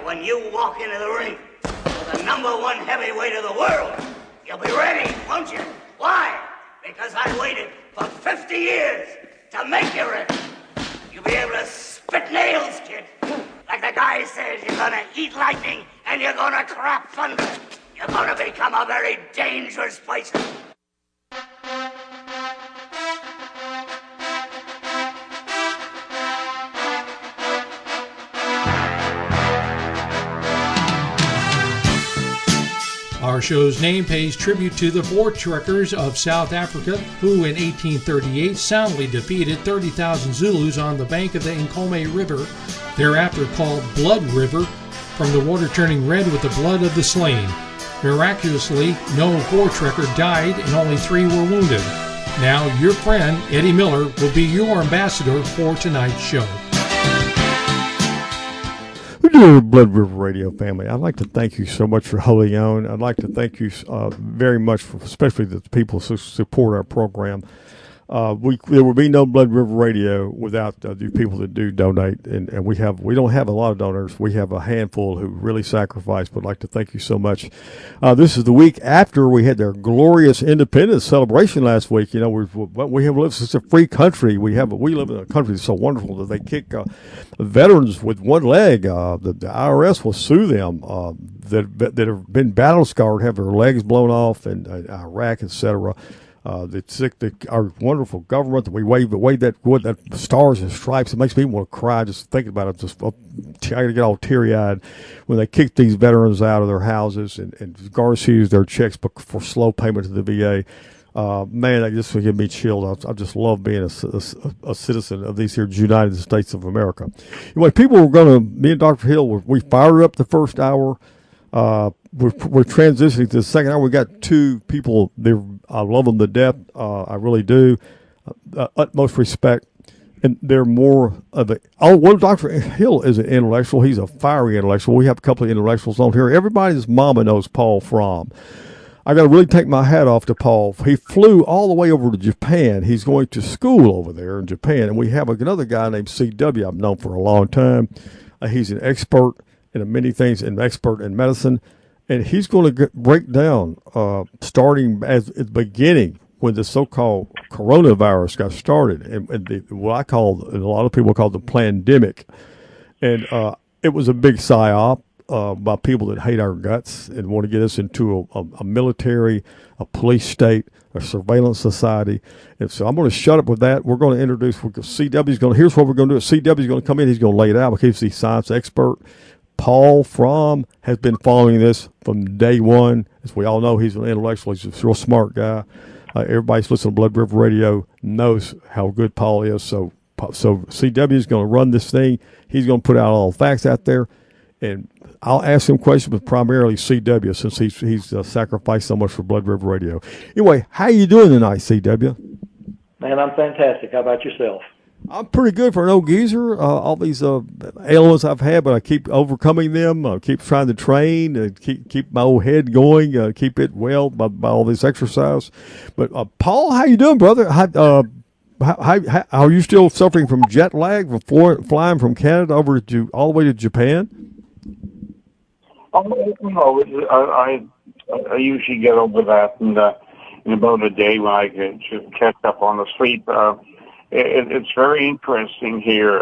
when you walk into the ring with the #1 heavyweight of the world, you'll be ready, won't you? Why? Because I waited for 50 years to make you ready. You'll be able to spit nails, kid. Like the guy says, you're gonna eat lightning and you're gonna crap thunder. You're gonna become a very dangerous person. Our show's name pays tribute to the Voortrekkers of South Africa, who in 1838 soundly defeated 30,000 Zulus on the bank of the Nkomo River, thereafter called Blood River, from the water turning red with the blood of the slain. Miraculously, no Voortrekker died and only 3 were wounded. Now, your friend, Eddie Miller, will be your ambassador for tonight's show. Dear Blood River Radio family, I'd like to thank you so much for holding on. I'd like to thank you very much, for especially the people who support our program. There would be no Blood River Radio without the people that do donate, and we don't have a lot of donors. We have a handful who really sacrifice. But I'd like to thank you so much. This is the week after we had their glorious independence celebration last week. You know, we have lived such a free country. We live in a country that's so wonderful that they kick veterans with one leg. The IRS will sue them that have been battle scarred, have their legs blown off in Iraq, etc. Our wonderful government that we wave that stars and stripes. It makes me want to cry just thinking about it. I get all teary-eyed when they kick these veterans out of their houses and Garcia's their checks for slow payment to the VA. Man, that just give me chilled. I just love being a citizen of these here United States of America. Anyway, me and Dr. Hill, we fired up the first hour. We're transitioning to the second hour. We got 2 people. I love them to death. I really do. Utmost respect. And they're more of Dr. Hill is an intellectual. He's a fiery intellectual. We have a couple of intellectuals on here. Everybody's mama knows Paul Fromm. I got to really take my hat off to Paul. He flew all the way over to Japan. He's going to school over there in Japan. And we have another guy named CW I've known for a long time. He's an expert in many things, an expert in medicine. And he's going to break down, starting at the beginning when the so-called coronavirus got started, and what a lot of people call the pandemic. And it was a big psyop by people that hate our guts and want to get us into a military, a police state, a surveillance society. And so I'm going to shut up with that. We're going to introduce here's what we're going to do. CW's going to come in. He's going to lay it out because he's a science expert. Paul Fromm has been following this from day one. As we all know, he's an intellectual. He's a real smart guy. Everybody's listening to Blood River Radio knows how good Paul is. So CW is going to run this thing. He's going to put out all the facts out there. And I'll ask him questions, but primarily CW, since he's sacrificed so much for Blood River Radio. Anyway, how you doing tonight, CW? Man, I'm fantastic. How about yourself? I'm pretty good for an old geezer. All these ailments I've had, but I keep overcoming them. I keep trying to train, keep my old head going, keep it well by all this exercise. But Paul, how you doing, brother? How are you still suffering from jet lag from flying from Canada over to all the way to Japan? I usually get over that in about a day when I can catch up on the sleep. It's very interesting here.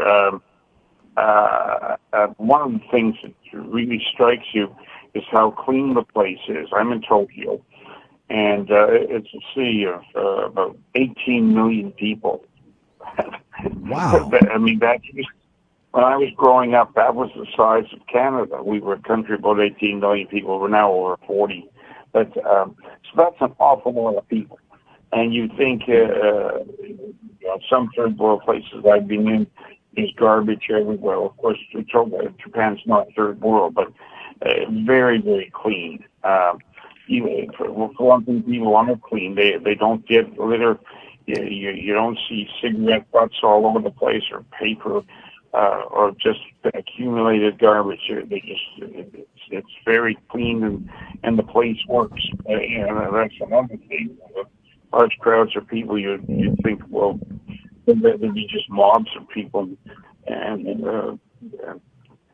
One of the things that really strikes you is how clean the place is. I'm in Tokyo, and it's a city of about 18 million people. Wow. I mean, when I was growing up, that was the size of Canada. We were a country of about 18 million people. We're now over 40. But so that's an awful lot of people. And you think some third world places I've been in, there's garbage everywhere. Of course, Japan's not third world, but very, very clean. For one thing, people aren't clean. They don't get litter. You don't see cigarette butts all over the place, or paper, or just accumulated garbage. It's very clean, and the place works. And that's another thing. Large crowds of people, you think, well, there'd be just mobs of people, and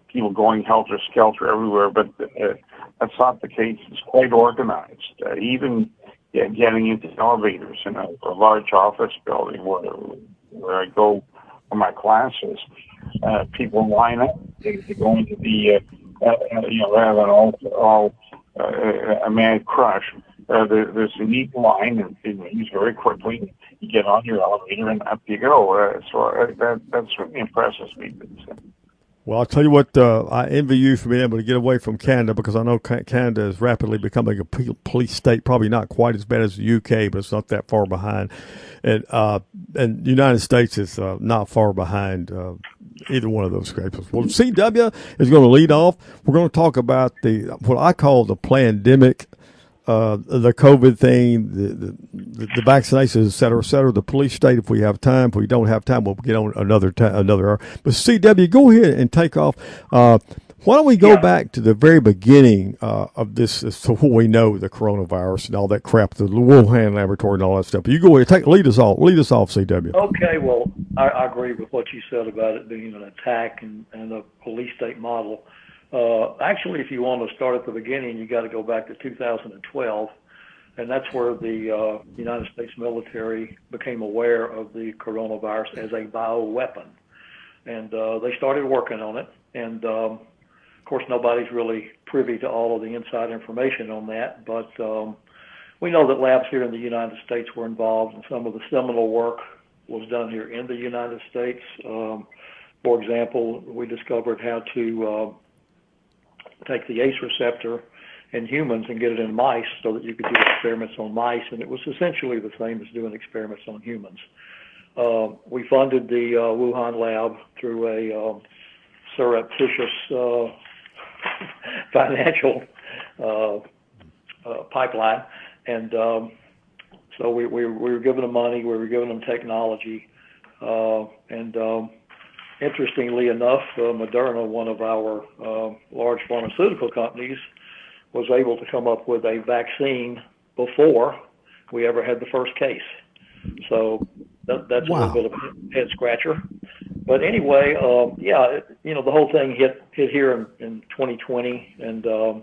people going helter-skelter everywhere, but that's not the case. It's quite organized. Even getting into elevators in a large office building where I go for my classes, people line up to go into the, rather than a mad crush. There's a neat line, and it moves very quickly. You get on your elevator, and up you go. That certainly impresses me. Well, I'll tell you what, I envy you for being able to get away from Canada, because I know Canada is rapidly becoming a police state, probably not quite as bad as the UK, but it's not that far behind. And the United States is not far behind either one of those scrapes. Well, CW is going to lead off. We're going to talk about what I call the pandemic, the COVID thing, the vaccinations, et cetera, the police state. If we have time, if we don't have time, we'll get on another hour. But CW, go ahead and take off. Why don't we go back to the very beginning of this, as to what we know, the coronavirus and all that crap, the Wuhan laboratory and all that stuff. You go ahead, lead us off, CW. Okay, well, I agree with what you said about it being an attack and a police state model. Actually, if you want to start at the beginning, you got to go back to 2012, and that's where the United States military became aware of the coronavirus as a bioweapon, and they started working on it. And of course, nobody's really privy to all of the inside information on that, but we know that labs here in the United States were involved, and some of the seminal work was done here in the United States. For example, we discovered how to take the ACE receptor in humans and get it in mice so that you could do experiments on mice, and it was essentially the same as doing experiments on humans. We funded the Wuhan lab through a surreptitious financial pipeline, and so we were giving them money, we were giving them technology, and interestingly enough, Moderna, one of our large pharmaceutical companies, was able to come up with a vaccine before we ever had the first case. So that's a little bit of a head scratcher. But anyway, the whole thing hit here in 2020, and the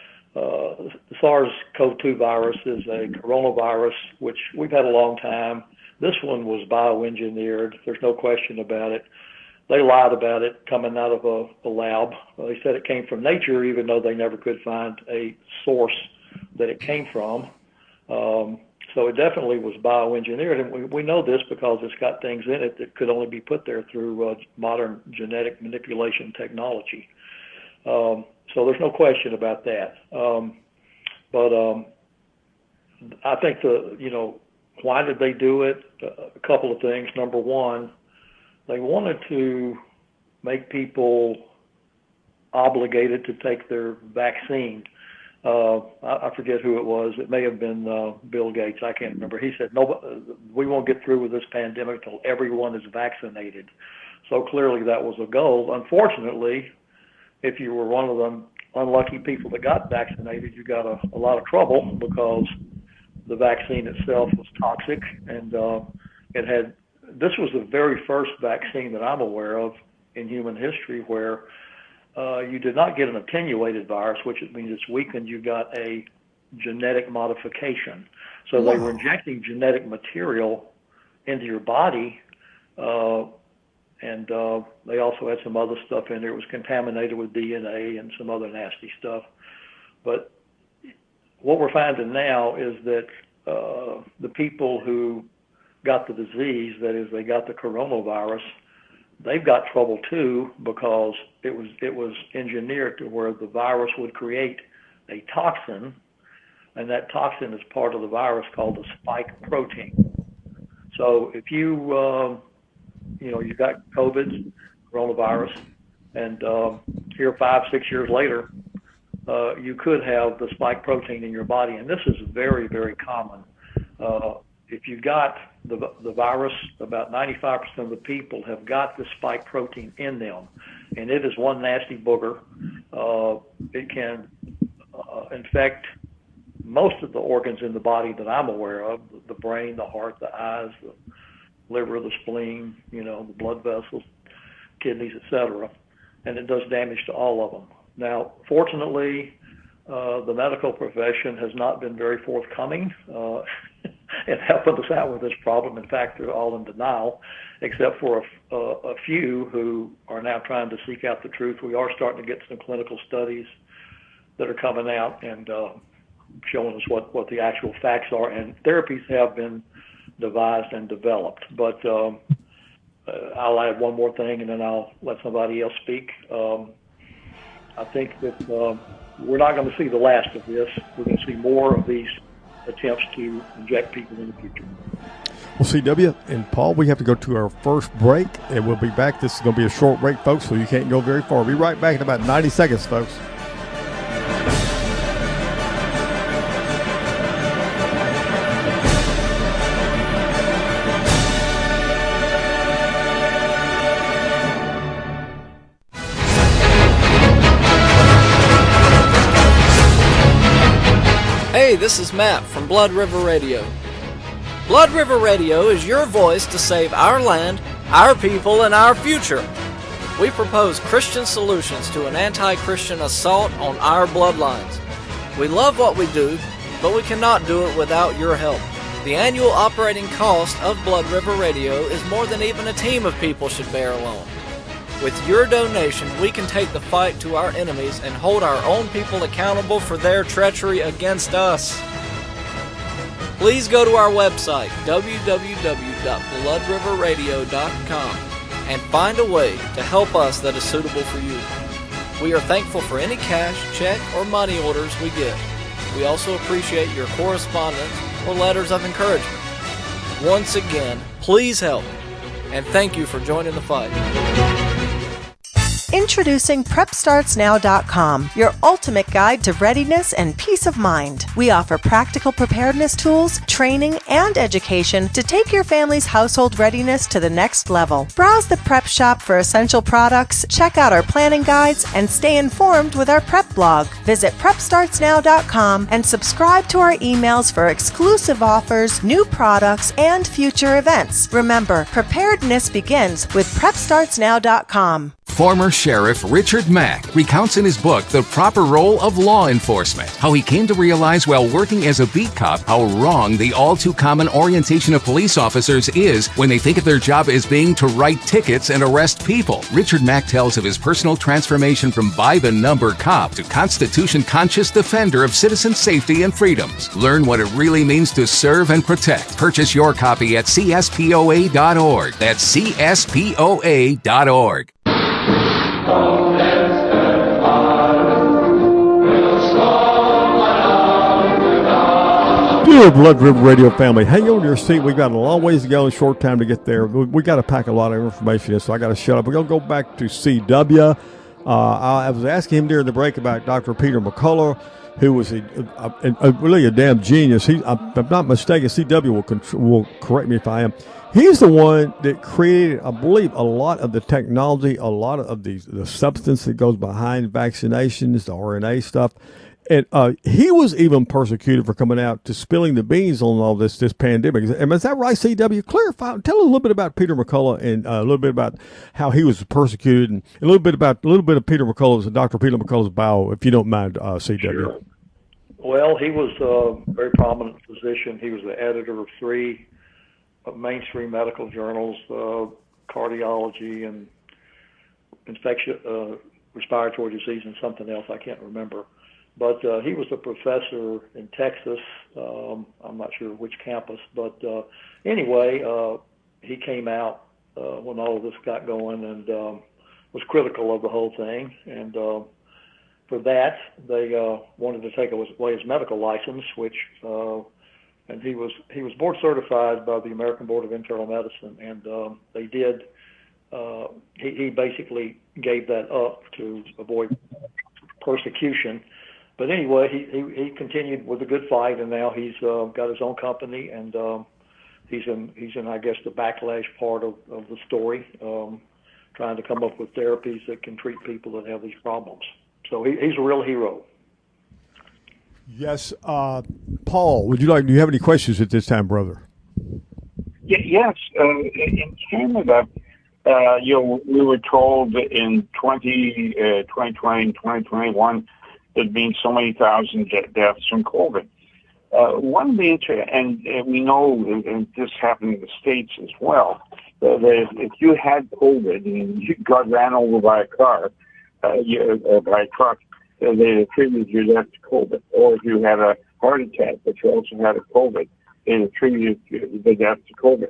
SARS-CoV-2 virus is a coronavirus, which we've had a long time. This one was bioengineered. There's no question about it. They lied about it coming out of a lab. They said it came from nature, even though they never could find a source that it came from. So it definitely was bioengineered, and we know this because it's got things in it that could only be put there through modern genetic manipulation technology. So there's no question about that. But I think why did they do it? A couple of things. Number one, they wanted to make people obligated to take their vaccine. I forget who it was. It may have been Bill Gates. I can't remember. He said, "No, we won't get through with this pandemic until everyone is vaccinated." So clearly that was a goal. Unfortunately, if you were one of them unlucky people that got vaccinated, you got a lot of trouble because the vaccine itself was toxic, and this was the very first vaccine that I'm aware of in human history where you did not get an attenuated virus, which means it's weakened. You got a genetic modification. So they were injecting genetic material into your body, and they also had some other stuff in there. It was contaminated with DNA and some other nasty stuff. But what we're finding now is that the people who got the disease, that is, they got the coronavirus, they've got trouble too because it was engineered to where the virus would create a toxin, and that toxin is part of the virus called the spike protein. So if you got COVID, coronavirus, and here 5-6 years later, you could have the spike protein in your body, and this is very, very common. If you got the virus, about 95% of the people have got the spike protein in them, and it is one nasty booger. It can infect most of the organs in the body that I'm aware of: the brain, the heart, the eyes, the liver, the spleen, the blood vessels, kidneys, etc. and it does damage to all of them. Now, fortunately, the medical profession has not been very forthcoming in helping us out with this problem. In fact, they're all in denial, except for a few who are now trying to seek out the truth. We are starting to get some clinical studies that are coming out and showing us what the actual facts are, and therapies have been devised and developed. But I'll add one more thing, and then I'll let somebody else speak. I think that we're not going to see the last of this. We're going to see more of these attempts to inject people in the future. Well, CW and Paul, we have to go to our first break, and we'll be back. This is going to be a short break, folks, so you can't go very far. We'll be right back in about 90 seconds, folks. Hey, this is Matt from Blood River Radio. Blood River Radio is your voice to save our land, our people, and our future. We propose Christian solutions to an anti-Christian assault on our bloodlines. We love what we do, but we cannot do it without your help. The annual operating cost of Blood River Radio is more than even a team of people should bear alone. With your donation, we can take the fight to our enemies and hold our own people accountable for their treachery against us. Please go to our website, www.bloodriverradio.com, and find a way to help us that is suitable for you. We are thankful for any cash, check, or money orders we get. We also appreciate your correspondence or letters of encouragement. Once again, please help, and thank you for joining the fight. Introducing PrepStartsNow.com, your ultimate guide to readiness and peace of mind. We offer practical preparedness tools, training, and education to take your family's household readiness to the next level. Browse the prep shop for essential products, check out our planning guides, and stay informed with our prep blog. Visit PrepStartsNow.com and subscribe to our emails for exclusive offers, new products, and future events. Remember, preparedness begins with PrepStartsNow.com. Former Sheriff Richard Mack recounts in his book The Proper Role of Law Enforcement how he came to realize while working as a beat cop how wrong the all-too-common orientation of police officers is when they think of their job as being to write tickets and arrest people. Richard Mack tells of his personal transformation from by-the-number cop to Constitution-conscious defender of citizen safety and freedoms. Learn what it really means to serve and protect. Purchase your copy at CSPOA.org. That's CSPOA.org. Dear Blood River Radio family, hang on to your seat. We've got a long ways to go and a short time to get there. We got to pack a lot of information in, so I got to shut up. We're going to go back to CW. I was asking him during the break about Dr. Peter McCullough, who was really a damn genius. If I'm not mistaken, CW will correct me if I am. He's the one that created, I believe, a lot of the technology, a lot of the substance that goes behind vaccinations, the RNA stuff. And he was even persecuted for coming out to spilling the beans on all this pandemic. Is that right, CW? Clarify. Tell us a little bit about Peter McCullough and a little bit about how he was persecuted, and a little bit of Peter McCullough's, Dr. Peter McCullough's bio, if you don't mind, CW. Sure. Well, he was a very prominent physician. He was the editor of 3 mainstream medical journals, cardiology and respiratory disease and something else I can't remember. But he was a professor in Texas. I'm not sure which campus, but anyway, he came out when all of this got going and was critical of the whole thing. And for that, they wanted to take away his medical license, which and he was board certified by the American Board of Internal Medicine, and they did. He basically gave that up to avoid persecution. But anyway, he continued with a good fight, and now he's got his own company, and he's in I guess the backlash part of the story, trying to come up with therapies that can treat people that have these problems. So he's a real hero. Yes, Paul. Do you have any questions at this time, brother? Yes. In Canada, we were told in 2020 and 2021 there'd been so many thousand deaths from COVID. One of the and we know, and this happened in the States as well, that if you had COVID and you got ran over by a car, or by a truck, they attributed your death to COVID. Or if you had a heart attack, but you also had a COVID, they attributed the death to COVID.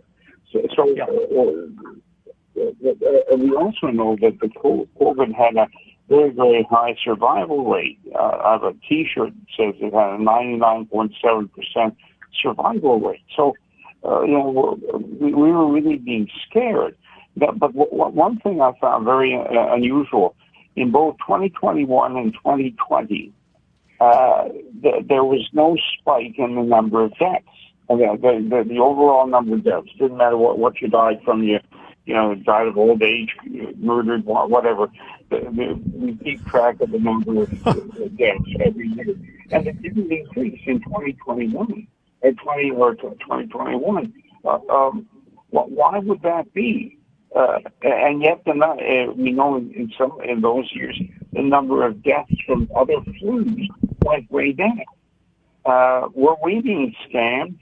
We also know that the COVID had a very, very high survival rate. I have a T-shirt that says it had a 99.7% survival rate. So, we were really being scared. But one thing I found very unusual, in both 2021 and 2020, there was no spike in the number of deaths. The overall number of deaths, didn't matter what you died from, died of old age, murdered, whatever. We keep track of the number of deaths every year. And it didn't increase in 2021 or 2021. Why would that be? And yet, we know in those years, the number of deaths from other flus went way down. Were we being scammed?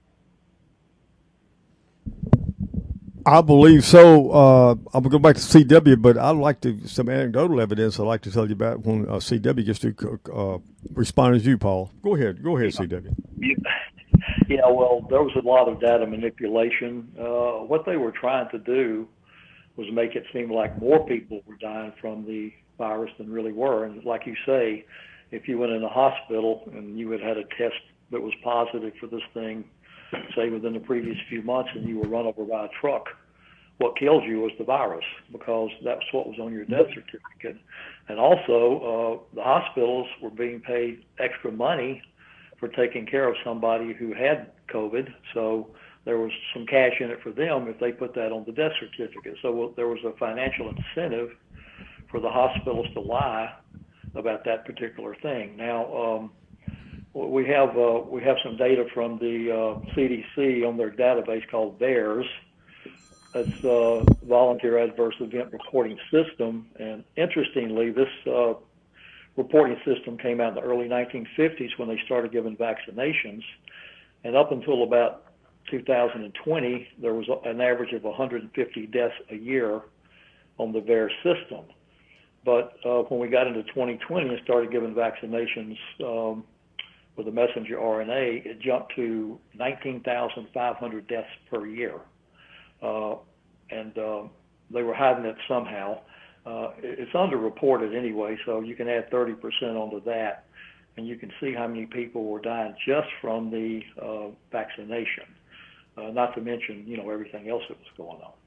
I believe so. I'm going to go back to CW, but I'd like some anecdotal evidence I'd like to tell you about when CW gets to respond as you, Paul. Go ahead, CW. Yeah, well, there was a lot of data manipulation. What they were trying to do was make it seem like more people were dying from the virus than really were. And like you say, if you went in a hospital and you had had a test that was positive for this thing, say within the previous few months, and you were run over by a truck, what killed you was the virus, because that's what was on your death certificate. And also, the hospitals were being paid extra money for taking care of somebody who had COVID, so there was some cash in it for them if they put that on the death certificate. So there was a financial incentive for the hospitals to lie about that particular thing. Now, we have some data from the CDC on their database called VAERS. That's Volunteer Adverse Event Reporting System. And interestingly, this reporting system came out in the early 1950s when they started giving vaccinations. And up until about 2020, there was an average of 150 deaths a year on the VAERS system. But when we got into 2020 and started giving vaccinations with the messenger RNA, it jumped to 19,500 deaths per year. And they were hiding it somehow. It's underreported anyway, so you can add 30% onto that, and you can see how many people were dying just from the vaccination, not to mention, everything else that was going on.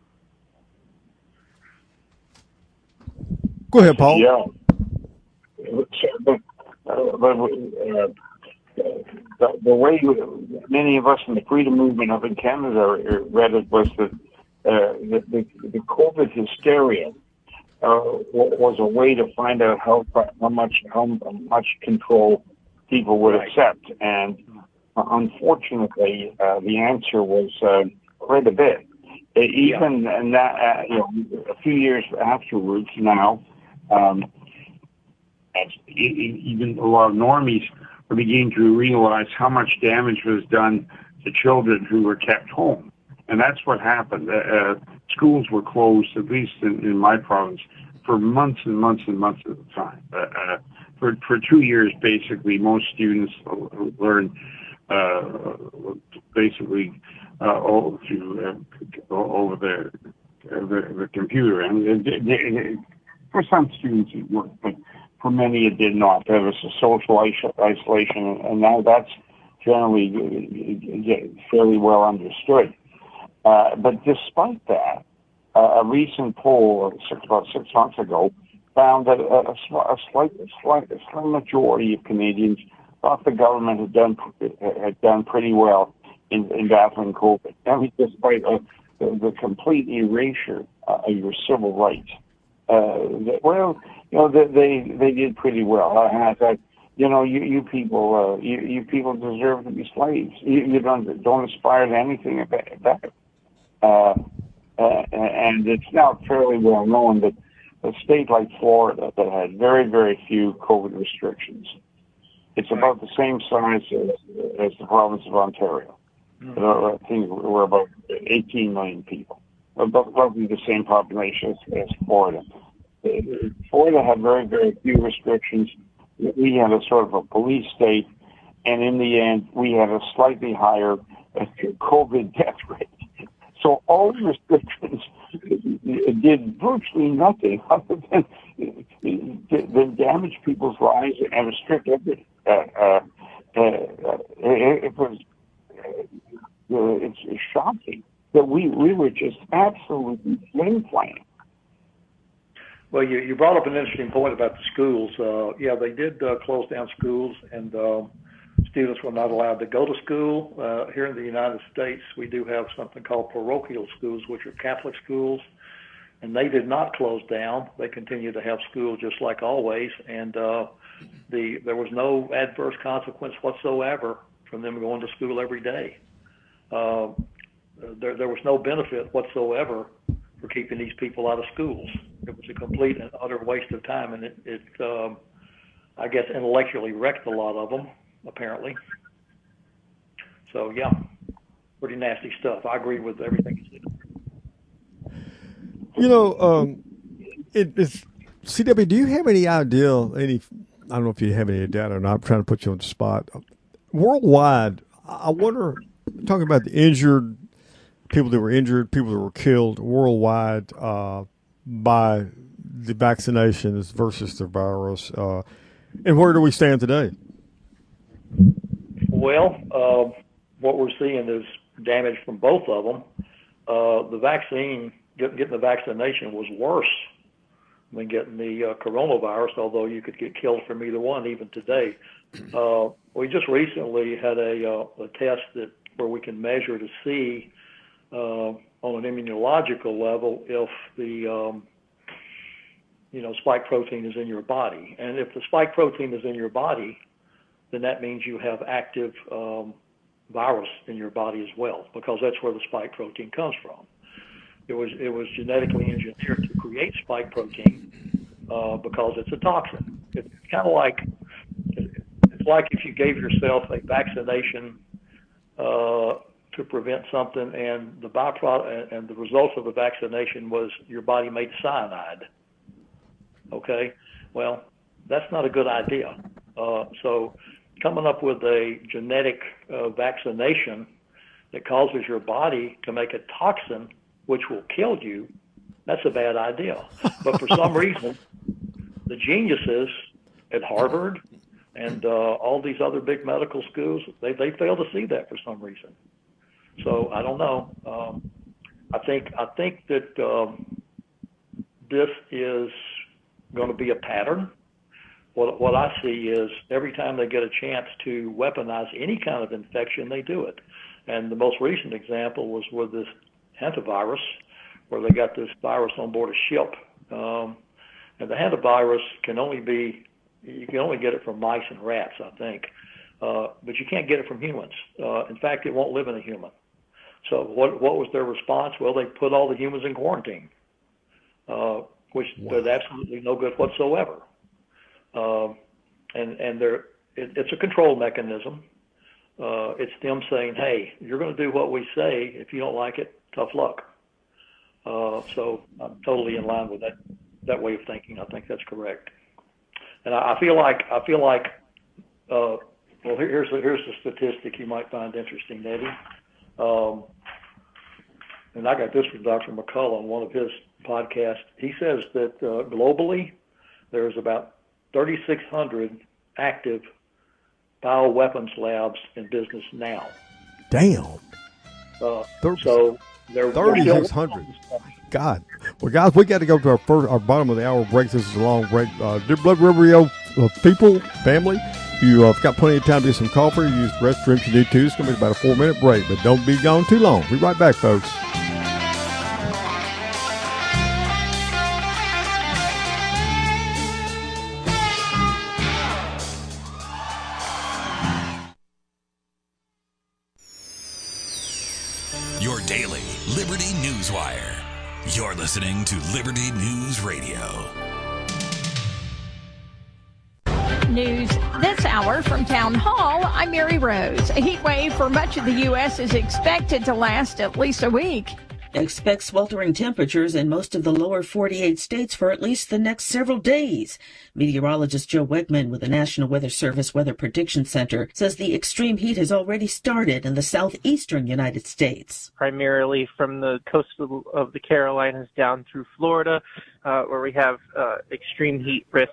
Go ahead, Paul. Yeah. The way many of us in the freedom movement up in Canada read it was that the COVID hysteria was a way to find out how much control people would accept, and unfortunately, the answer was quite a bit. Even and that, a few years afterwards, now, even a lot of normies are beginning to realize how much damage was done to children who were kept home. And that's what happened. Schools were closed, at least in my province, for months and months and months at a time. For 2 years, basically, most students learned basically over the computer. And for some students it worked, but for many it did not. There was a social isolation, and now that's generally fairly well understood. But despite that, a recent poll about 6 months ago found that a slim majority of Canadians thought the government had done pretty well in battling COVID. I mean, despite the complete erasure of your civil rights. They did pretty well. I thought, you people deserve to be slaves. You don't aspire to anything better. and it's now fairly well known that a state like Florida that had very, very few COVID restrictions, it's about the same size as the province of Ontario. I think we're about 18 million people, about roughly the same population as Florida. Florida had very, very few restrictions. We had a sort of a police state, and in the end, we had a slightly higher COVID death rate. So all the restrictions did virtually nothing other than damage people's lives and restrict everything. It's shocking that we were just absolutely flim-flam. Well, you brought up an interesting point about the schools. Yeah, they did close down schools, and students were not allowed to go to school. Here in the United States, we do have something called parochial schools, which are Catholic schools, and they did not close down. They continue to have school just like always, and there was no adverse consequence whatsoever from them going to school every day. There was no benefit whatsoever for keeping these people out of schools. It was a complete and utter waste of time, and it I guess, intellectually wrecked a lot of them, apparently. So, yeah, pretty nasty stuff. I agree with everything you said. You know, it's CW, do you have any idea, I don't know if you have any data or not, I'm trying to put you on the spot. Worldwide, I wonder, talking about the injured, people that were injured, people that were killed worldwide by the vaccinations versus the virus, and where do we stand today? Well, what we're seeing is damage from both of them. The vaccine, getting the vaccination was worse than getting the coronavirus, although you could get killed from either one even today. We just recently had a test where we can measure to see on an immunological level if the spike protein is in your body. And if the spike protein is in your body, then that means you have active virus in your body as well, because that's where the spike protein comes from. It was genetically engineered to create spike protein because it's a toxin. It's kind of like if you gave yourself a vaccination to prevent something, and the byproduct and the result of the vaccination was your body made cyanide. Okay, well, that's not a good idea. So coming up with a genetic vaccination that causes your body to make a toxin which will kill you, that's a bad idea. But for some reason, the geniuses at Harvard and all these other big medical schools, they fail to see that for some reason. So I don't know. I think that this is going to be a pattern. What I see is every time they get a chance to weaponize any kind of infection, they do it. And the most recent example was with this hantavirus, where they got this virus on board a ship. And the hantavirus you can only get it from mice and rats, I think. But you can't get it from humans. In fact, it won't live in a human. So what was their response? Well, they put all the humans in quarantine, which does absolutely no good whatsoever. And it's a control mechanism. It's them saying, hey, you're going to do what we say. If you don't like it, tough luck. So I'm totally in line with that way of thinking. I think that's correct. And I feel like well, here's a statistic you might find interesting, Eddie. And I got this from Dr. McCullough on one of his podcasts. He says that globally there's about 3,600 active bioweapons labs in business now. Damn. So they're 3,600. God. Well, guys, we got to go to our bottom of the hour break. This is a long break. Dear Blood River Radio people, family, you have got plenty of time to get some coffee. Use the restroom if you need to. It's going to be about a 4-minute break, but don't be gone too long. Be right back, folks. Your daily Liberty Newswire. You're listening to Liberty News Radio. News this hour from Town Hall. I'm Mary Rose. A heat wave for much of the U.S. is expected to last at least a week. Expect sweltering temperatures in most of the lower 48 states for at least the next several days. Meteorologist Joe Wegman with the National Weather Service Weather Prediction Center says the extreme heat has already started in the southeastern United States. Primarily from the coast of the Carolinas down through Florida, where we have extreme heat risk,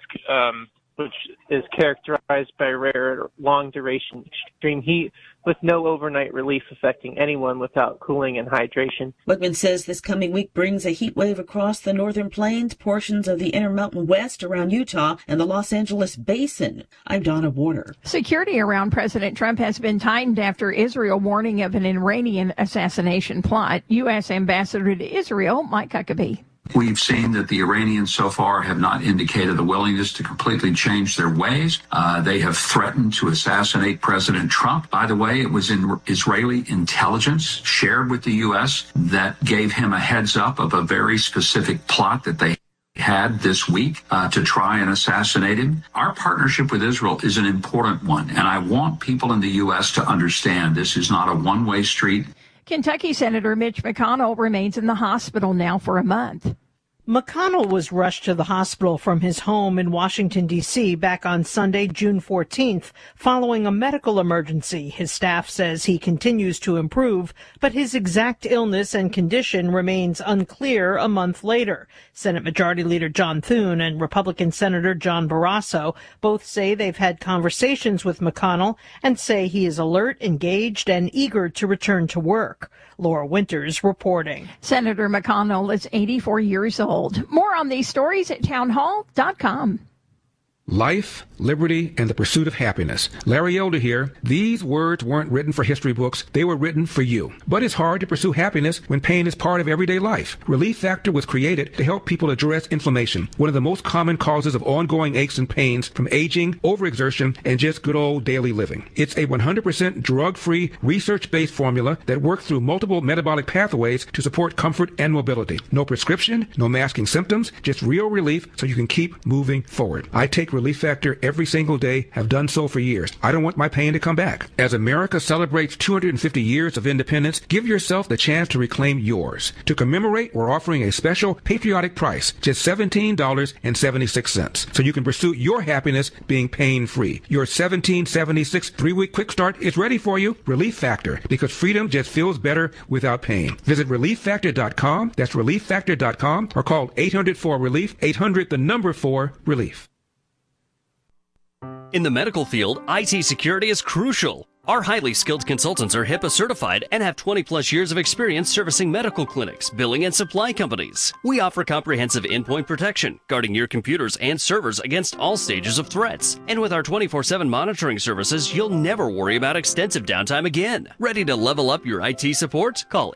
which is characterized by rare, long-duration extreme heat with no overnight relief affecting anyone without cooling and hydration. Wegman says this coming week brings a heat wave across the northern plains, portions of the Intermountain West around Utah, and the Los Angeles Basin. I'm Donna Warner. Security around President Trump has been tightened after Israel warning of an Iranian assassination plot. U.S. Ambassador to Israel, Mike Huckabee. We've seen that the Iranians so far have not indicated a willingness to completely change their ways. They have threatened to assassinate President Trump. By the way, it was in Israeli intelligence shared with the U.S. that gave him a heads up of a very specific plot that they had this week to try and assassinate him. Our partnership with Israel is an important one, and I want people in the U.S. to understand this is not a one-way street. Kentucky Senator Mitch McConnell remains in the hospital now for a month. McConnell was rushed to the hospital from his home in Washington, D.C. back on Sunday, June 14th, following a medical emergency. His staff says he continues to improve, but his exact illness and condition remains unclear a month later. Senate Majority Leader John Thune and Republican Senator John Barrasso both say they've had conversations with McConnell and say he is alert, engaged, and eager to return to work. Laura Winters reporting. Senator McConnell is 84 years old. More on these stories at townhall.com. Life, liberty, and the pursuit of happiness. Larry Elder here. These words weren't written for history books. They were written for you. But it's hard to pursue happiness when pain is part of everyday life. Relief Factor was created to help people address inflammation, one of the most common causes of ongoing aches and pains from aging, overexertion, and just good old daily living. It's a 100% drug-free, research-based formula that works through multiple metabolic pathways to support comfort and mobility. No prescription, no masking symptoms, just real relief so you can keep moving forward. I take Relief Factor every single day, have done so for years. I don't want my pain to come back. As America celebrates 250 years of independence, give yourself the chance to reclaim yours. To commemorate, we're offering a special patriotic price, just $17.76, so you can pursue your happiness being pain-free. Your $17.76 3-week quick start is ready for you. Relief Factor, because freedom just feels better without pain. Visit ReliefFactor.com, that's ReliefFactor.com, or call 800-4-RELIEF, 800-4-RELIEF. In the medical field, IT security is crucial. Our highly skilled consultants are HIPAA certified and have 20-plus years of experience servicing medical clinics, billing, and supply companies. We offer comprehensive endpoint protection, guarding your computers and servers against all stages of threats. And with our 24/7 monitoring services, you'll never worry about extensive downtime again. Ready to level up your IT support? Call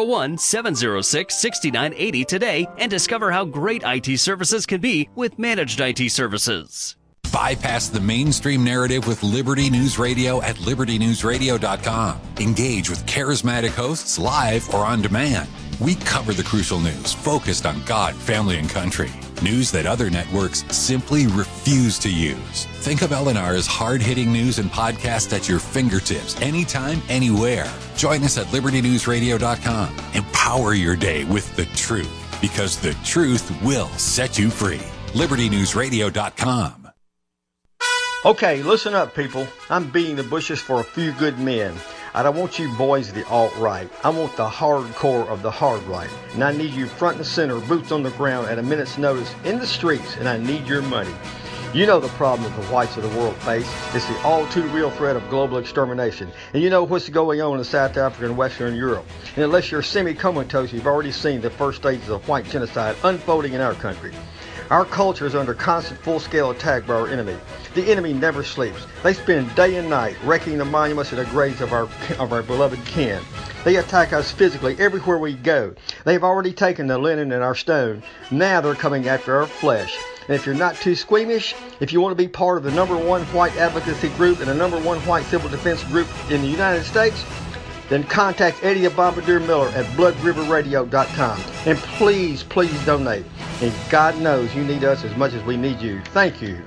801-706-6980 today and discover how great IT services can be with managed IT services. Bypass the mainstream narrative with Liberty News Radio at libertynewsradio.com. Engage with charismatic hosts live or on demand. We cover the crucial news focused on God, family, and country. News that other networks simply refuse to use. Think of LNR's hard-hitting news and podcasts at your fingertips, anytime, anywhere. Join us at libertynewsradio.com. Empower your day with the truth, because the truth will set you free. libertynewsradio.com. Okay, listen up, people. I'm beating the bushes for a few good men. I don't want you boys the alt-right. I want the hardcore of the hard right. And I need you front and center, boots on the ground at a minute's notice in the streets, and I need your money. You know the problem that the whites of the world face. It's the all-too-real threat of global extermination. And you know what's going on in South Africa and Western Europe. And unless you're semi-comatose, you've already seen the first stages of white genocide unfolding in our country. Our culture is under constant full-scale attack by our enemy. The enemy never sleeps. They spend day and night wrecking the monuments and the graves of our beloved kin. They attack us physically everywhere we go. They've already taken the linen and our stone. Now they're coming after our flesh. And if you're not too squeamish, if you want to be part of the #1 white advocacy group and the #1 white civil defense group in the United States, then contact Eddie Bombardier Miller at bloodriverradio.com. And please, please donate. And God knows you need us as much as we need you. Thank you.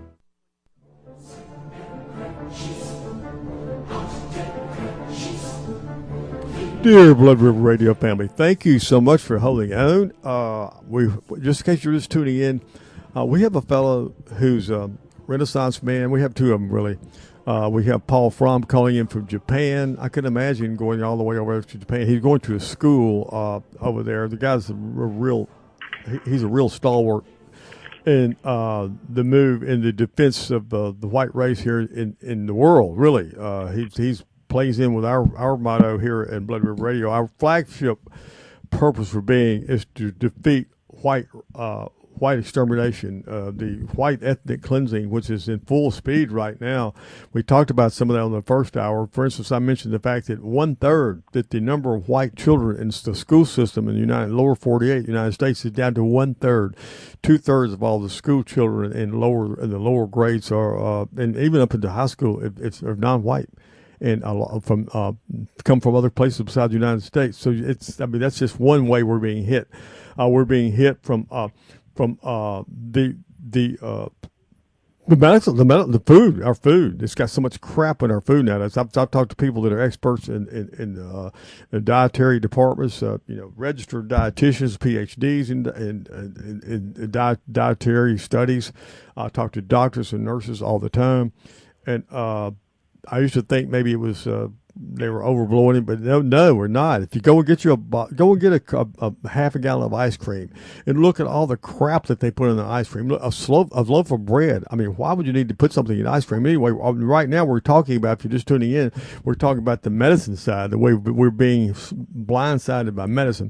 Dear Blood River Radio family, thank you so much for holding on. Just in case you're just tuning in, we have a fellow who's a Renaissance man. We have two of them, really. We have Paul Fromm calling in from Japan. I couldn't imagine going all the way over to Japan. He's going to a school over there. The guy's he's a real stalwart in the move in the defense of the white race here in the world, really. He's plays in with our motto here at Blood River Radio. Our flagship purpose for being is to defeat white extermination, the white ethnic cleansing, which is in full speed right now. We talked about some of that on the first hour. For instance, I mentioned the fact that that the number of white children in the school system in the lower 48 United States is down to 1/3. 2/3 of all the school children in the lower grades are, and even up into high school, are non-white. And come from other places besides the United States. So that's just one way we're being hit. We're being hit from the food, our food. It's got so much crap in our food nowadays. I've talked to people that are experts in dietary departments, registered dietitians, PhDs in dietary studies. I talk to doctors and nurses all the time, and I used to think maybe it was they were overblowing it, but no, we're not. If you go and get a half a gallon of ice cream and look at all the crap that they put in the ice cream, a loaf of bread. I mean, why would you need to put something in ice cream anyway? Right now, we're talking about, if you're just tuning in, we're talking about the medicine side, the way we're being blindsided by medicine,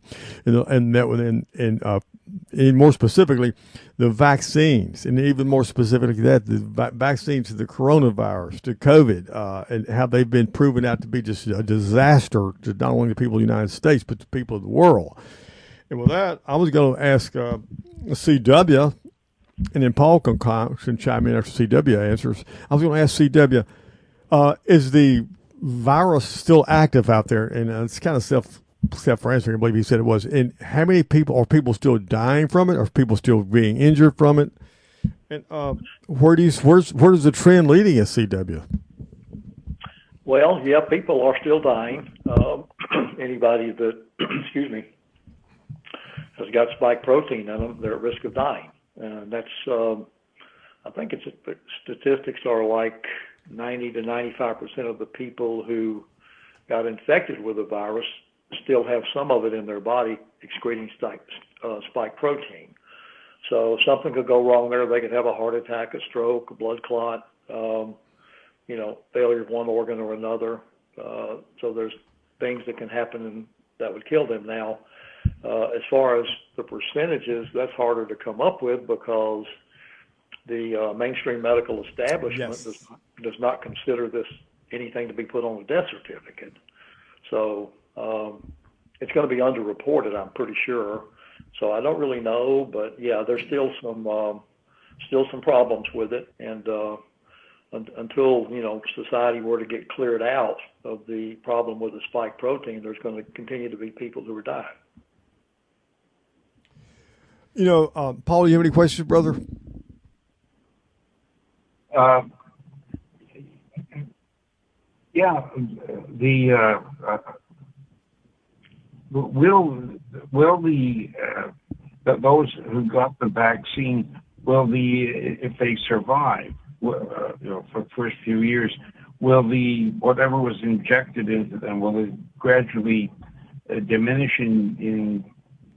and more specifically, the vaccines, and even more specifically that, the vaccines to the coronavirus, to COVID, and how they've been proven out to be just a disaster to not only the people of the United States, but the people of the world. And with that, I was going to ask CW, and then Paul can chime in after CW answers. I was going to ask CW, is the virus still active out there? And it's kind of self-answering, I believe he said it was. And how many people are still dying from it? Are people still being injured from it? And where's the trend leading at, CW? Well, yeah, people are still dying. Anybody that, has got spike protein in them, they're at risk of dying. And that's, I think statistics are like 90 to 95% of the people who got infected with the virus still have some of it in their body excreting spike protein. So something could go wrong there. They could have a heart attack, a stroke, a blood clot, failure of one organ or another. So there's things that can happen and that would kill them. Now, as far as the percentages, that's harder to come up with because the mainstream medical establishment does not consider this anything to be put on a death certificate. So it's going to be underreported, I'm pretty sure. So I don't really know, but yeah, there's still some problems with it, and until society were to get cleared out of the problem with the spike protein, there's going to continue to be people who are dying. Paul, you have any questions, brother? Yeah, will those who got the vaccine, if they survive, for the first few years, will whatever was injected into them, will it gradually diminish in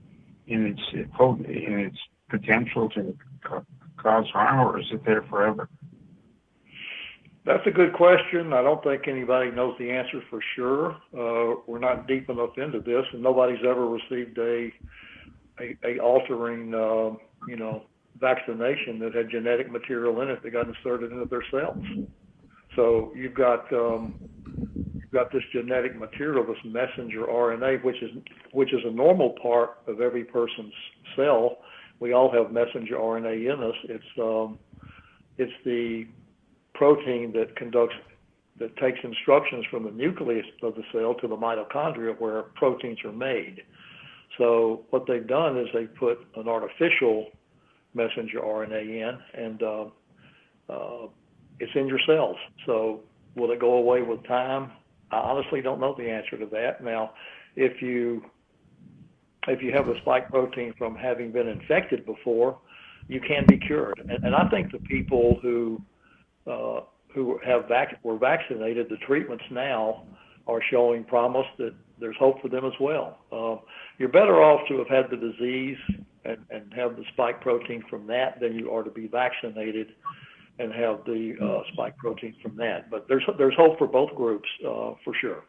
its potential to cause harm, or is it there forever? That's a good question. I don't think anybody knows the answer for sure. We're not deep enough into this, and nobody's ever received a altering, vaccination that had genetic material in it that got inserted into their cells. So you've got this genetic material, this messenger RNA, which is a normal part of every person's cell. We all have messenger RNA in us. It's the protein that conducts that takes instructions from the nucleus of the cell to the mitochondria where proteins are made. So what they've done is they put an artificial messenger RNA in, and it's in your cells. So will it go away with time? I honestly don't know the answer to that. Now, if you have a spike protein from having been infected before, you can be cured. And I think the people who were vaccinated, the treatments now are showing promise that there's hope for them as well. You're better off to have had the disease and have the spike protein from that than you are to be vaccinated and have the spike protein from that. But there's hope for both groups for sure.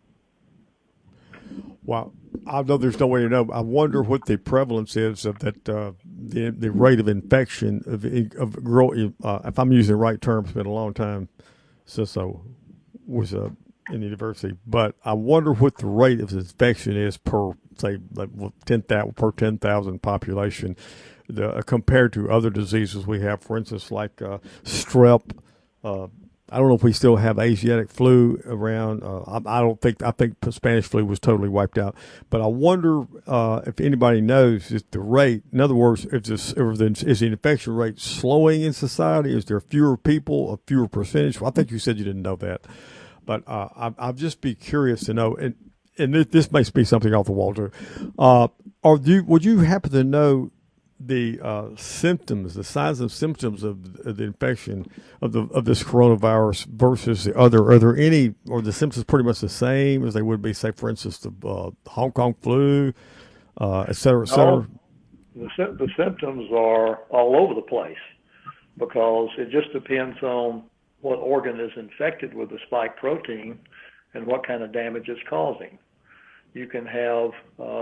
Well, I know there's no way to know. I wonder what the prevalence is of that, the rate of infection of growing. If I'm using the right term, it's been a long time since I was in the university. But I wonder what the rate of infection is per, say, like 10,000 per 10,000 population, compared to other diseases we have. For instance, like strep. I don't know if we still have Asiatic flu around. I think Spanish flu was totally wiped out. But I wonder if anybody knows if the rate, in other words, is the infection rate slowing in society? Is there fewer people, a fewer percentage? Well, I think you said you didn't know that. But I'd just be curious to know, and this may be something off the wall too. Would you happen to know the symptoms, the signs and symptoms of the infection of this coronavirus versus the other? Are there any, or the symptoms pretty much the same as they would be, say, for instance, the Hong Kong flu, et cetera, et cetera? The symptoms are all over the place because it just depends on what organ is infected with the spike protein and what kind of damage it's causing. You can have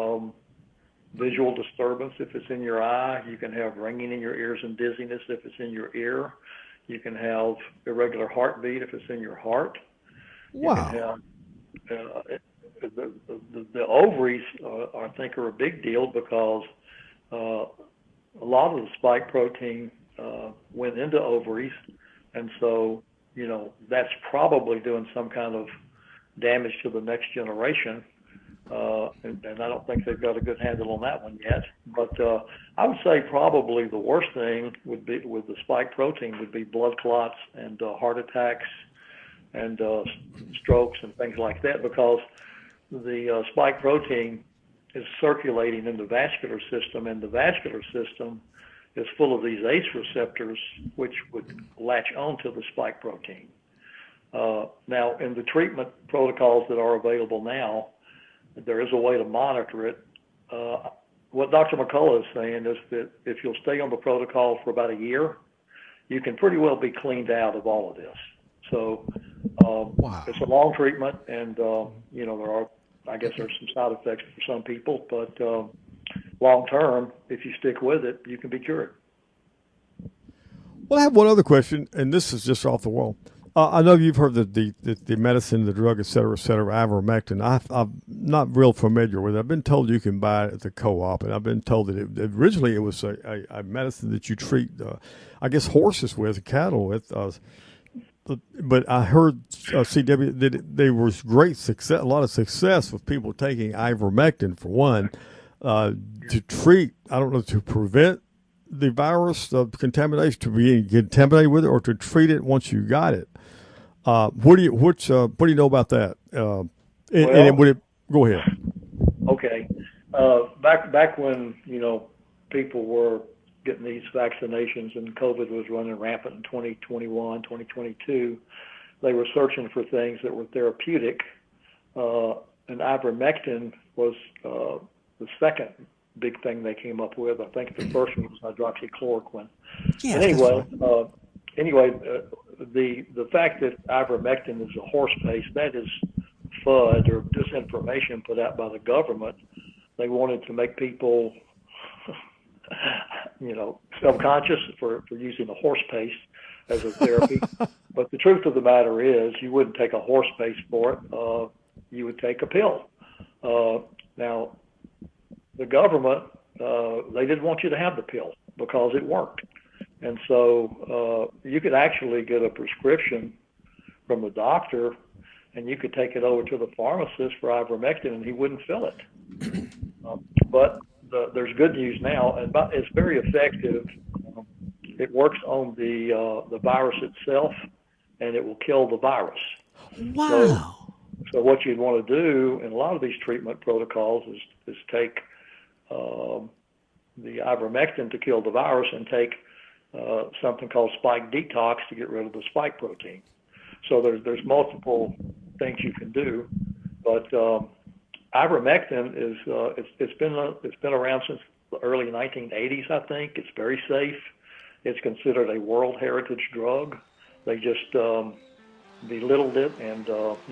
visual disturbance if it's in your eye. You can have ringing in your ears and dizziness if it's in your ear. You can have irregular heartbeat if it's in your heart. Wow. You can have, the ovaries, I think, are a big deal because a lot of the spike protein went into ovaries, and so, that's probably doing some kind of damage to the next generation. And I don't think they've got a good handle on that one yet. But I would say probably the worst thing would be with the spike protein would be blood clots and heart attacks and strokes and things like that, because the spike protein is circulating in the vascular system, and the vascular system is full of these ACE receptors, which would latch onto the spike protein. Now, in the treatment protocols that are available now, there is a way to monitor it. What Dr. McCullough is saying is that if you'll stay on the protocol for about a year, you can pretty well be cleaned out of all of this. So wow. It's a long treatment, and there's some side effects for some people, but long term, if you stick with it, you can be cured. Well, I have one other question, and this is just off the wall. I know you've heard the medicine, the drug, et cetera, ivermectin. I'm not real familiar with it. I've been told you can buy it at the co-op, and I've been told that originally it was a medicine that you treat, horses with, cattle with. But I heard CW that there was great success, a lot of success with people taking ivermectin for one to treat. I don't know, to prevent the virus of contamination, to be contaminated with it, or to treat it once you got it. What do you know about that? Go ahead. Okay. Back when people were getting these vaccinations and COVID was running rampant in 2021, 2022, they were searching for things that were therapeutic, and ivermectin was the second big thing they came up with. I think the first one was hydroxychloroquine. Yeah, anyway, the fact that ivermectin is a horse paste, that is FUD or disinformation put out by the government. They wanted to make people, self-conscious for using a horse paste as a therapy. But the truth of the matter is, you wouldn't take a horse paste for it. You would take a pill. Now, the government, they didn't want you to have the pill because it worked. And so you could actually get a prescription from the doctor, and you could take it over to the pharmacist for ivermectin, and he wouldn't fill it. But there's good news now, and it's very effective. It works on the virus itself, and it will kill the virus. Wow. So what you'd want to do in a lot of these treatment protocols is take the ivermectin to kill the virus and take something called spike detox to get rid of the spike protein. So there's multiple things you can do, but ivermectin is it's been around since the early 1980s, I think. It's very safe. It's considered a World Heritage drug. They just belittled it and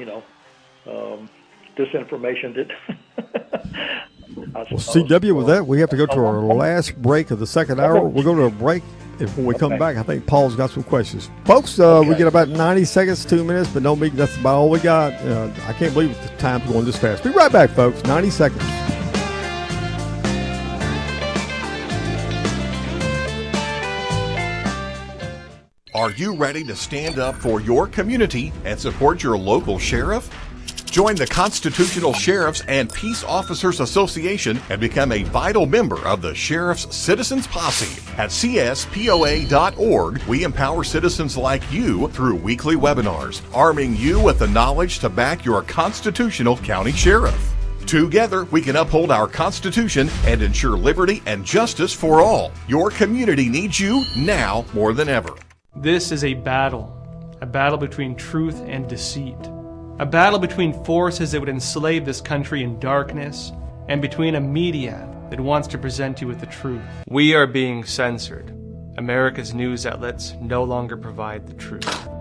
disinformationed it. Well, CW, with that, we have to go to our last break of the second hour. We'll go to a break. If when we come back, I think Paul's got some questions. Folks, we get about 90 seconds, 2 minutes, but don't be, that's about all we got. I can't believe the time's going this fast. Be right back, folks. 90 seconds. Are you ready to stand up for your community and support your local sheriff? Join the Constitutional Sheriffs and Peace Officers Association and become a vital member of the Sheriff's Citizens Posse. At CSPOA.org, we empower citizens like you through weekly webinars, arming you with the knowledge to back your constitutional county sheriff. Together, we can uphold our Constitution and ensure liberty and justice for all. Your community needs you now more than ever. This is a battle between truth and deceit. A battle between forces that would enslave this country in darkness and between a media that wants to present you with the truth. We are being censored. America's news outlets no longer provide the truth.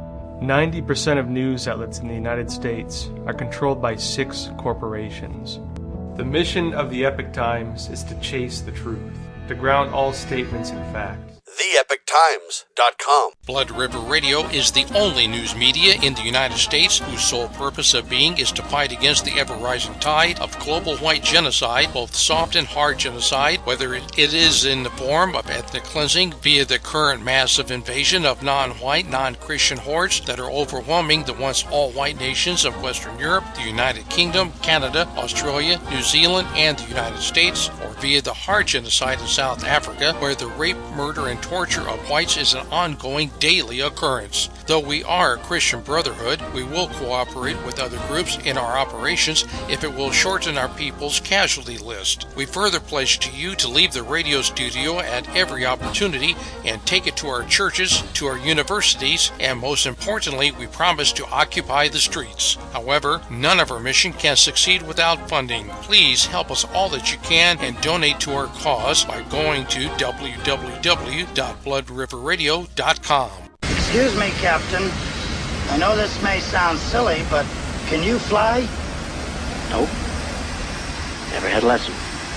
90% of news outlets in the United States are controlled by 6 corporations. The mission of the Epoch Times is to chase the truth, to ground all statements in fact. TheEpochTimes.com. Blood River Radio is the only news media in the United States whose sole purpose of being is to fight against the ever-rising tide of global white genocide, both soft and hard genocide, whether it is in the form of ethnic cleansing via the current massive invasion of non-white, non-Christian hordes that are overwhelming the once all-white nations of Western Europe, the United Kingdom, Canada, Australia, New Zealand, and the United States, or via the hard genocide in South Africa, where the rape, murder, and torture of whites is an ongoing daily occurrence. Though we are a Christian brotherhood, we will cooperate with other groups in our operations if it will shorten our people's casualty list. We further pledge to you to leave the radio studio at every opportunity and take it to our churches, to our universities, and most importantly, we promise to occupy the streets. However, none of our mission can succeed without funding. Please help us all that you can and donate to our cause by going to www.bloodriverradio.com. Excuse me, Captain. I know this may sound silly, but can you fly? Nope. Never had a lesson.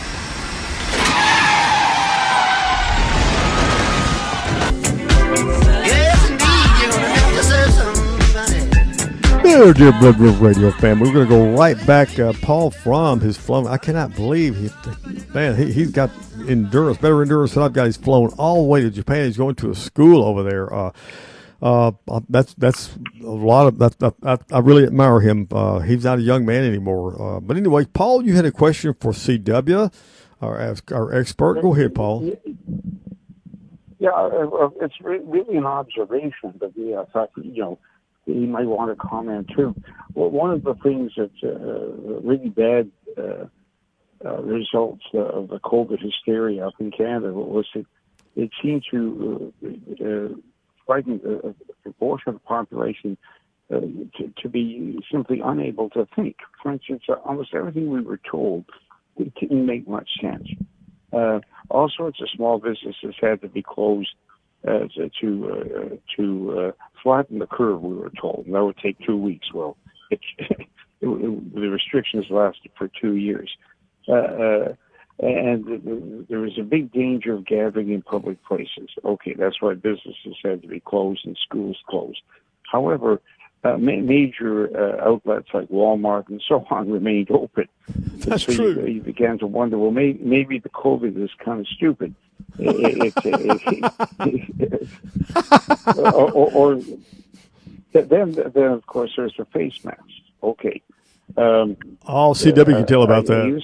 Yes, indeed, you're gonna have to serve somebody. Hello, dear Blood River Radio family. We're going to go right back. Paul Fromm has flown. I cannot believe he's got endurance, better endurance than I've got. He's flown all the way to Japan. He's going to a school over there. That's a lot of that. I really admire him. He's not a young man anymore. But anyway, Paul, you had a question for CW, our expert. Go ahead, Paul. Yeah, it's really an observation, but I thought, you might want to comment too. Well, one of the things that's really bad results of the COVID hysteria up in Canada was it seemed to frighten a proportion of the population to be simply unable to think. For instance, almost everything we were told didn't make much sense. All sorts of small businesses had to be closed to flatten the curve, we were told. And that would take 2 weeks. Well, the restrictions lasted for 2 years. And there was a big danger of gathering in public places. Okay, that's why businesses had to be closed and schools closed. However, major outlets like Walmart and so on remained open. That's so true. You began to wonder, well, maybe the COVID is kind of stupid. Then of course, there's the face mask. Okay. CW can tell about that.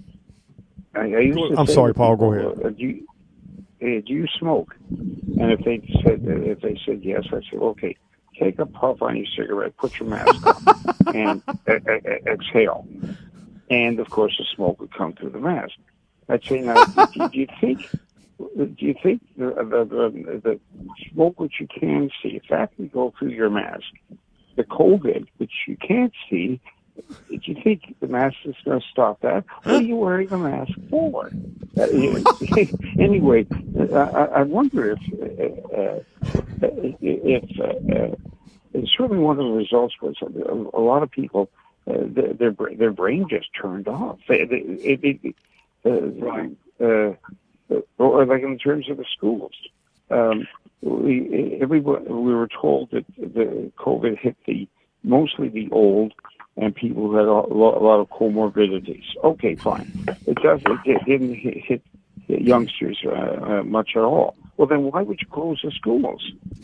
I'm sorry, Paul. Go ahead. Do you smoke? And if they said yes, I said, okay, take a puff on your cigarette, put your mask on, and exhale. And of course, the smoke would come through the mask. I'd say, now, do you think the smoke which you can see, if that can go through your mask, the COVID which you can't see, do you think the mask is going to stop that? What are you wearing the mask for? Anyway, I wonder if certainly one of the results was a lot of people, their brain just turned off. Right. Or like in terms of the schools, we were told that the COVID hit mostly the old and people who had a lot of comorbidities. Okay, fine. It didn't hit youngsters much at all. Well, then why would you close the schools?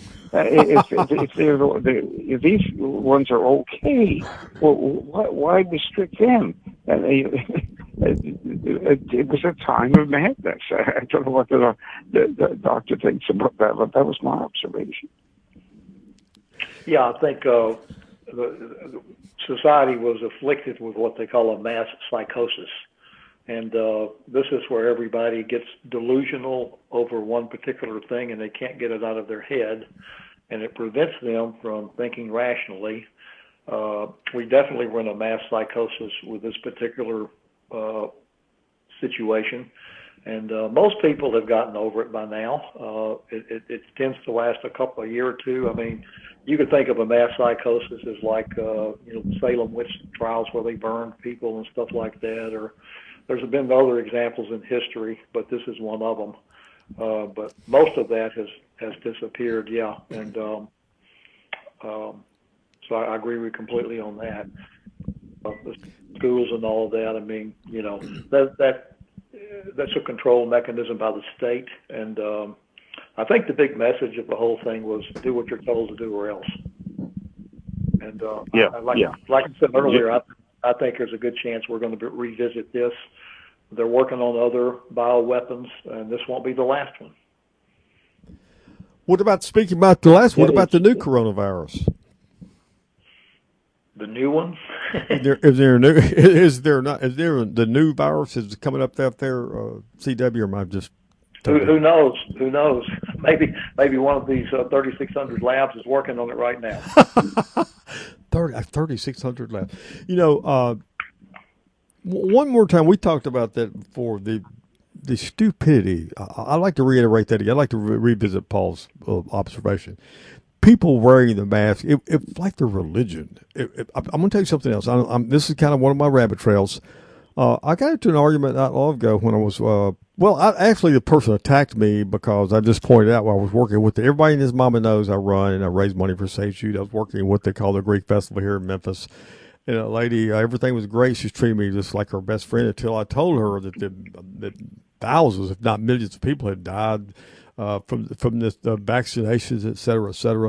If these ones are okay, well, why restrict them? It was a time of madness. I don't know what the doctor thinks about that, but that was my observation. Yeah, I think the society was afflicted with what they call a mass psychosis. And this is where everybody gets delusional over one particular thing and they can't get it out of their head, and it prevents them from thinking rationally. We definitely were in a mass psychosis with this particular situation, and most people have gotten over it by now. It tends to last a year or two. I mean, you could think of a mass psychosis as like Salem witch trials where they burned people and stuff like that, or there's been other examples in history, but this is one of them. But most of that has disappeared, yeah. And so I agree with you completely on that. The schools and all of that, I mean, that's a control mechanism by the state. And I think the big message of the whole thing was do what you're told to do or else. And like I said earlier, I think there's a good chance we're going to revisit this. They're working on other bioweapons, and this won't be the last one. What about, speaking about the last, what about the new coronavirus? The new one? Is there the new virus is coming up there, CW, or am I just... Who knows? Who knows? Maybe one of these 3,600 labs is working on it right now. 3,600 labs. One more time, we talked about that before, the stupidity. I'd like to reiterate that again. I'd like to revisit Paul's observation. People wearing the mask, it's like their religion. I'm going to tell you something else. This is kind of one of my rabbit trails. I got into an argument not long ago when I was, actually the person attacked me because I just pointed out while I was working with everybody in his mama knows I run and I raise money for St. Jude. I was working in what they call the Greek Festival here in Memphis. And a lady, everything was great. She's treating me just like her best friend until I told her that thousands, if not millions of people had died from this vaccinations, et cetera, et cetera.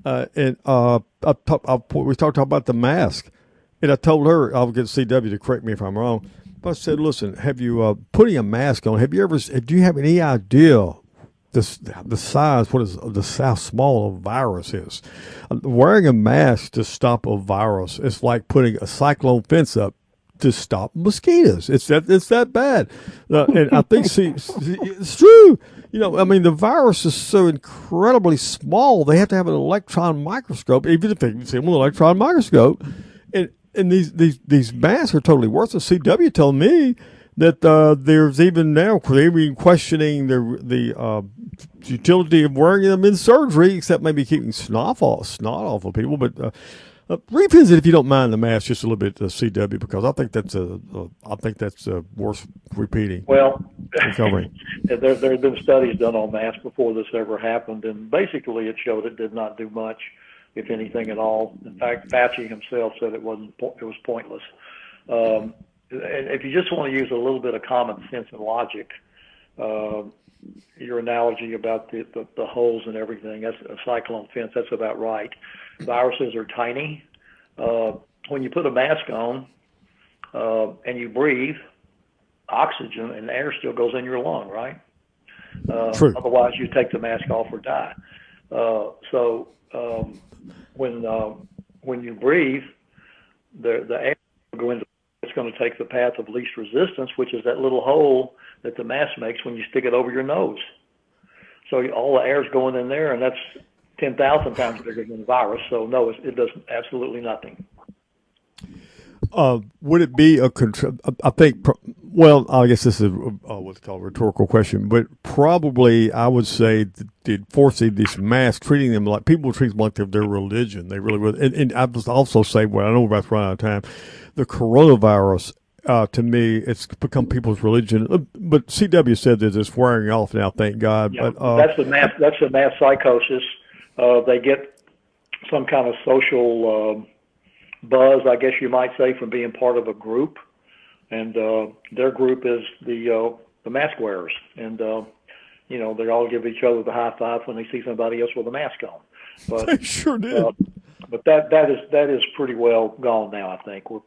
We talked about the mask. And I told her, I'll get CW to correct me if I'm wrong, but I said, listen, have you, putting a mask on, do you have any idea the size, how small a virus is? Wearing a mask to stop a virus is like putting a cyclone fence up to stop mosquitoes. It's that bad. And I think, it's true. The virus is so incredibly small, they have to have an electron microscope, even if they can see them with an electron microscope. And these masks are totally worthless. CW told me that there's even now they're even questioning the utility of wearing them in surgery, except maybe keeping snot off of people. But revisit, if you don't mind, the mask just a little bit, CW, because I think that's worth repeating. Well, there have been studies done on masks before this ever happened, and basically it showed it did not do much, if anything at all. In fact, Fauci himself said it was pointless. And if you just want to use a little bit of common sense and logic, your analogy about the holes and everything, that's a cyclone fence. That's about right. Viruses are tiny. When you put a mask on and you breathe, oxygen and air still goes in your lung, right? True. Otherwise, you take the mask off or die. When you breathe, the air will go into. It's going to take the path of least resistance, which is that little hole that the mask makes when you stick it over your nose. So all the air is going in there, and that's 10,000 times bigger than the virus. So no, it does absolutely nothing. Would it be a control? I think. Well, I guess this is what's called a rhetorical question, but probably I would say that forcing these masks, treating them like people treat them like their religion. They really would. And I would also say, well, I know we're about to run out of time. The coronavirus, to me, it's become people's religion. But CW said that it's wearing off now. Thank God. Yeah, but that's the mass. That's the mass psychosis. They get some kind of social buzz, I guess you might say, from being part of a group. And their group is the mask wearers, and they all give each other the high five when they see somebody else with a mask on. But they sure did. But that is pretty well gone now. I think we're.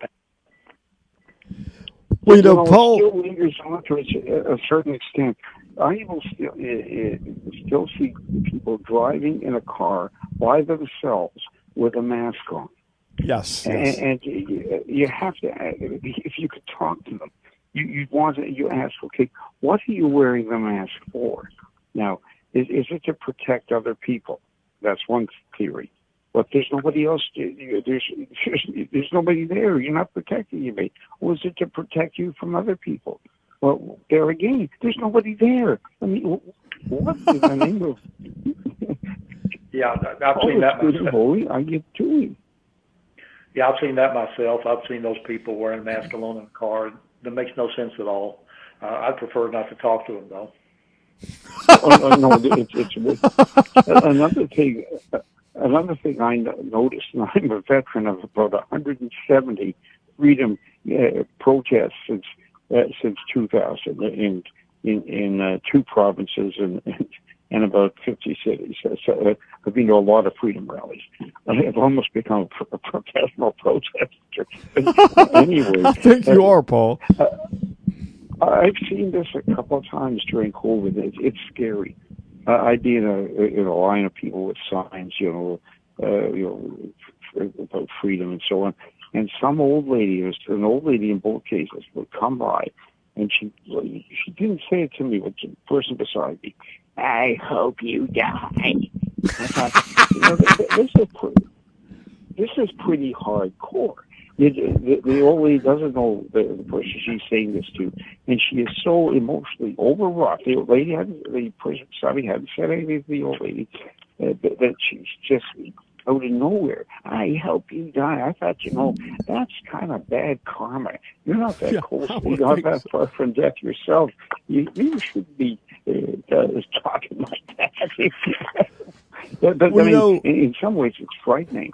Well, Paul, it still lingers on to a certain extent. I will still see people driving in a car by themselves with a mask on. Yes. And you have to, if you could talk to them, you ask, okay, what are you wearing the mask for? Now, is it to protect other people? That's one theory. But there's nobody else. There's nobody there. You're not protecting anybody. Or is it to protect you from other people? Well, there again, there's nobody there. I mean, what in the name of? Yeah, I've seen that myself. Holy, are you doing? Yeah, I've seen that myself. I've seen those people wearing masks alone in a car. That makes no sense at all. I'd prefer not to talk to them, though. No, it's another thing I noticed, and I'm a veteran of about 170 freedom protests since 2000 in 2 provinces and about 50 cities. So I've been to a lot of freedom rallies. I've almost become a professional protester. Anyway, I think you are, Paul. I've seen this a couple of times during COVID. It's scary. I'd be in a line of people with signs, about freedom and so on. And some old lady, an old lady in both cases, would come by, and she didn't say it to me, but the person beside me, I hope you die. I thought, this is pretty hardcore. The old lady doesn't know the person she's saying this to, and she is so emotionally overwrought. The person beside me hadn't said anything to the old lady, that she's just out of nowhere. I hope you die. I thought, that's kind of bad karma. You're not that close. You're not that far from death yourself. You should be talking like that. but I mean, in some ways, it's frightening.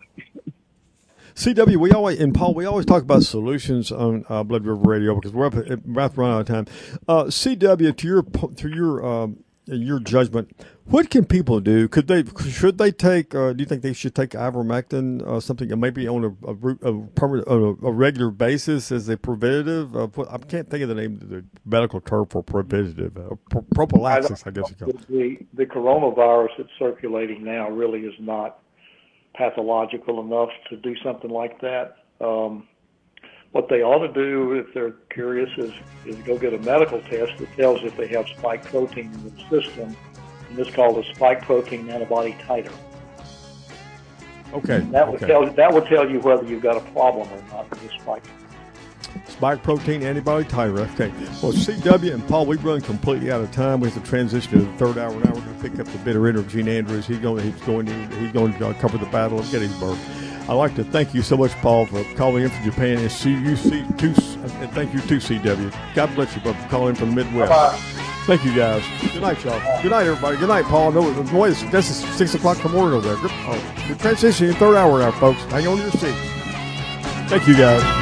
CW, we always talk about solutions on Blood River Radio because we're about to run out of time. CW, to your judgment, what can people do? Should they take? Do you think they should take ivermectin, something maybe on a regular basis as a preventative? I can't think of the name of the medical term for preventative. Prophylaxis, I guess you call it. The coronavirus that's circulating now really is not pathological enough to do something like that. What they ought to do, if they're curious, is go get a medical test that tells if they have spike protein in their system, and it's called a spike protein antibody titer. Okay. That would tell you whether you've got a problem or not with the spike. Spike protein antibody titer. Okay. Well, CW and Paul, we've run completely out of time. We have to transition to the third hour now. We're going to pick up the bitter end of Gene Andrews. He's going to cover the Battle of Gettysburg. I'd like to thank you so much, Paul, for calling in from Japan, and thank you too, CW. God bless you, brother, for calling in from the Midwest. Bye-bye. Thank you, guys. Good night, y'all. Good night, everybody. Good night, Paul. No, this is 6 o'clock in the morning over there. We're transitioning third hour now, folks. Hang on to your seats. Thank you, guys.